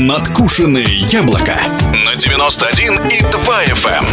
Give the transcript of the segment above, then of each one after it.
Надкушенные яблоко на 91,2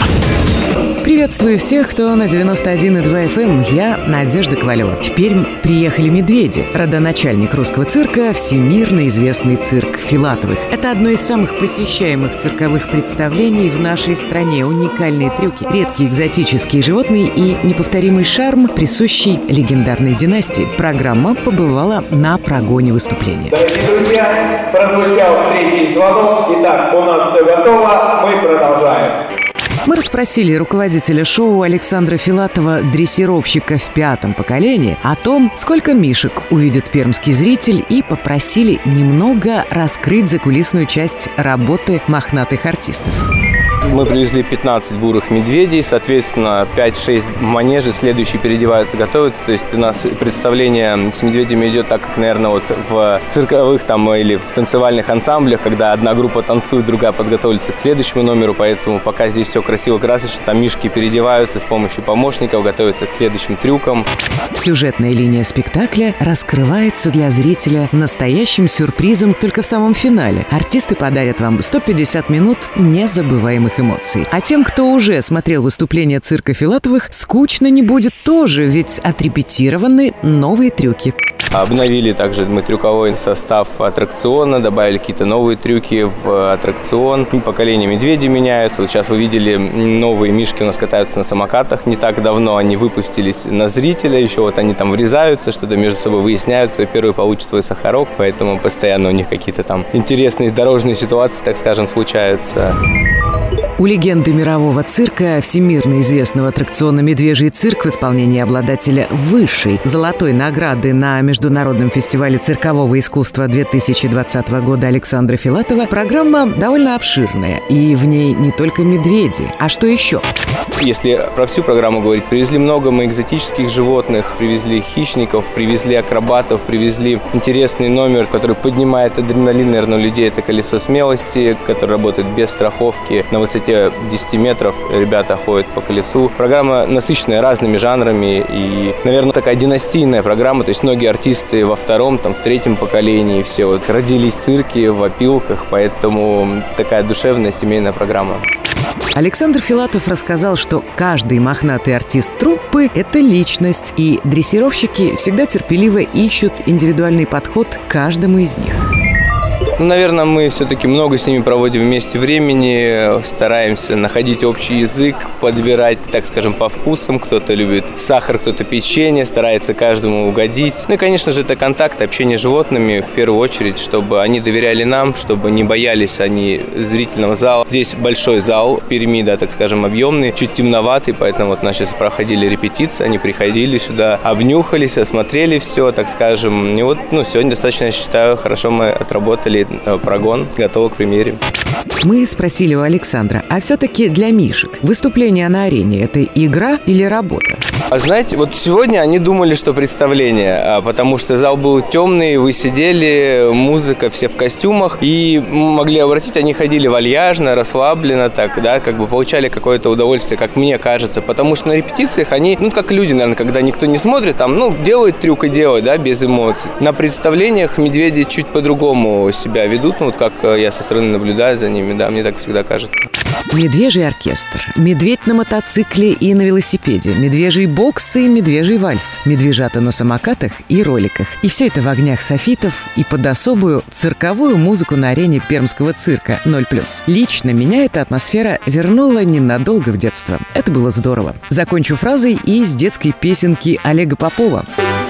FM. Приветствую всех, кто на 91,2 FM. Я Надежда Ковалева. В Пермь приехали медведи. Родоначальник русского цирка – всемирно известный цирк Филатовых. Это одно из самых посещаемых цирковых представлений в нашей стране. Уникальные трюки, редкие экзотические животные и неповторимый шарм, присущий легендарной династии. Программа побывала на прогоне выступления. Дорогие друзья, прозвучал третий звонок. Итак, у нас все готово. Мы продолжаем. Мы расспросили руководителя шоу Александра Филатова, дрессировщика в 5-м поколении, о том, сколько мишек увидит пермский зритель, и попросили немного раскрыть закулисную часть работы мохнатых артистов. Мы привезли 15 бурых медведей, соответственно, 5-6 манежей, следующие переодеваются, готовятся. То есть у нас представление с медведями идет так, как, наверное, вот в цирковых там или в танцевальных ансамблях, когда одна группа танцует, другая подготовится к следующему номеру, поэтому пока здесь все красиво, красочно, там мишки переодеваются с помощью помощников, готовятся к следующим трюкам. Сюжетная линия спектакля раскрывается для зрителя настоящим сюрпризом только в самом финале. Артисты подарят вам 150 минут незабываемых эмоций. А тем, кто уже смотрел выступление цирка Филатовых, скучно не будет тоже, ведь отрепетированы новые трюки. Обновили также мы трюковой состав аттракциона, добавили какие-то новые трюки в аттракцион. Поколения медведей меняются. Вот сейчас вы видели, новые мишки у нас катаются на самокатах. Не так давно они выпустились на зрителя. Еще вот они там врезаются, что-то между собой выясняют, кто первый получит свой сахарок. Поэтому постоянно у них какие-то там интересные дорожные ситуации, так скажем, случаются. У легенды мирового цирка, всемирно известного аттракциона «Медвежий цирк» в исполнении обладателя высшей золотой награды на Международном фестивале циркового искусства 2020 года Александра Филатова, программа довольно обширная. И в ней не только медведи. А что еще? Если про всю программу говорить, привезли много мы экзотических животных, привезли хищников, привезли акробатов, привезли интересный номер, который поднимает адреналин, наверное, у людей. Это колесо смелости, которое работает без страховки. На высоте 10 метров ребята ходят по колесу. Программа насыщенная разными жанрами и, наверное, такая династийная программа. То есть многие артисты во втором, там, в третьем поколении все вот родились в цирке, в опилках, поэтому такая душевная семейная программа. Александр Филатов рассказал, что каждый мохнатый артист труппы – это личность, и дрессировщики всегда терпеливо ищут индивидуальный подход к каждому из них. Наверное, мы все-таки много с ними проводим вместе времени, стараемся находить общий язык, подбирать, так скажем, по вкусам. Кто-то любит сахар, кто-то печенье, старается каждому угодить. Ну и, конечно же, это контакт, общение с животными в первую очередь, чтобы они доверяли нам, чтобы не боялись они зрительного зала. Здесь большой зал, в Перми, да, так скажем, объемный, чуть темноватый, поэтому вот у нас сейчас проходили репетиции, они приходили сюда, обнюхались, осмотрели все, так скажем. И вот, сегодня достаточно, я считаю, хорошо мы отработали прогон, готовы к премьере. Мы спросили у Александра, а все-таки для мишек выступление на арене – это игра или работа? А знаете, вот сегодня они думали, что представление, потому что зал был темный, вы сидели, музыка, все в костюмах, и могли обратить, они ходили вальяжно, расслабленно, так, да, как бы получали какое-то удовольствие, как мне кажется, потому что на репетициях они, как люди, наверное, когда никто не смотрит, там, делают трюк и делают, да, без эмоций. На представлениях медведи чуть по-другому себя ведут, вот как я со стороны наблюдаю за ними, да, мне так всегда кажется. Медвежий оркестр, медведь на мотоцикле и на велосипеде, медвежий бокс и медвежий вальс, медвежата на самокатах и роликах. И все это в огнях софитов и под особую цирковую музыку на арене пермского цирка 0+. Лично меня эта атмосфера вернула ненадолго в детство. Это было здорово. Закончу фразой из детской песенки Олега Попова.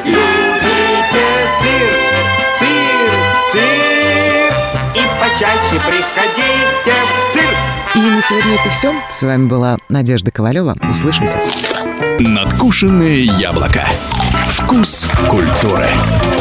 Чаще приходите в цирк. И на сегодня это все. С вами была Надежда Ковалева. Услышимся. Надкушенное яблоко. Вкус культуры.